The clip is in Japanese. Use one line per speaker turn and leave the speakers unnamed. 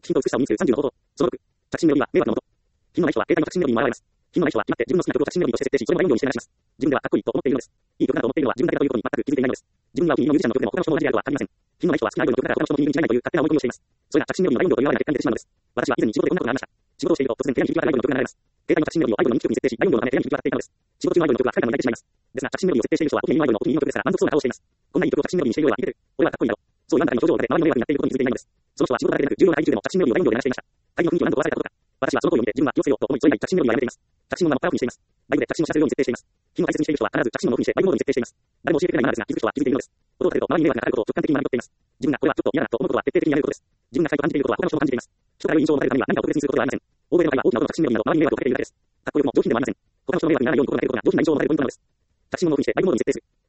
品と美しさを身につける30の方法。その6、着信メロディーは迷惑のもと。品のない人は携帯の着信メロディーに迷われます。品のない人は決まって自分の好きな曲を着信メロディーとして設定し、それを毎音にして鳴らします。自分ではかっこいいと思っているのです。いい曲だと思っているのは自分だけだということに全く気づいていないのです。自分にはお気に入りのミュージシャンの曲でも他の人も同じであるとは限りません。品のない人は好きなアイドルの曲から他の人も気に入りにならないという勝手な思い込みをしています。それが着信メロディーの大音量と言われない結果に出てしまうのです。私は以前に仕事でこんなことがありました。仕事をしていると突然部屋に響き渡るアイドルの曲が流れます。携帯の着信メロディーをアイドルの人気曲に設定し、大音量のため部屋に響き渡っていたのです。仕事中のアイドルの曲が疲れたのに泣いてしまいます。ですが着信メロディーを設定している人はお気に入りのアイドルのお気に入りの曲ですから満足そうな顔をしています。こんないい曲を着信メロディーにしているようは見てる。俺はかっこいいだろ。そう言わんばかりの表情を立て周りの迷惑になっていることに気づいていないのです。その人は仕事だけでなく重要な会議中でも着信メロディーを大音量で鳴らしていました。会議の雰囲気を何度壊されたことか。私はその行為を見て自分は気をつけようと思いそれ以来着信メロディーはやめています。着信音のままオフにしています。ライブで着信をさせるように設定しています。品を大切にしている人は必ず着信音をオフにしてライブモードに設定しています。誰も教えてくれないのですが気づく人は気づいているのです。音を立てると周りに迷惑がかかることを直感的に学び取っています。自分がこれはちょっと嫌だなと思うことは徹底的にやめることです。自分がしたいと感じていることは他の人も感じています。人から良い印象を持たれるためには何かを特別にすることではありません。欧米の場合は大きな音の着信メロディーなど周りに迷惑をかけているだけです。かっこよくも上品でもありません。他の人の迷惑にならないように心がけることが上品な印象を持たれるポイントなのです。着信音をオフにしてライブモードに設定する。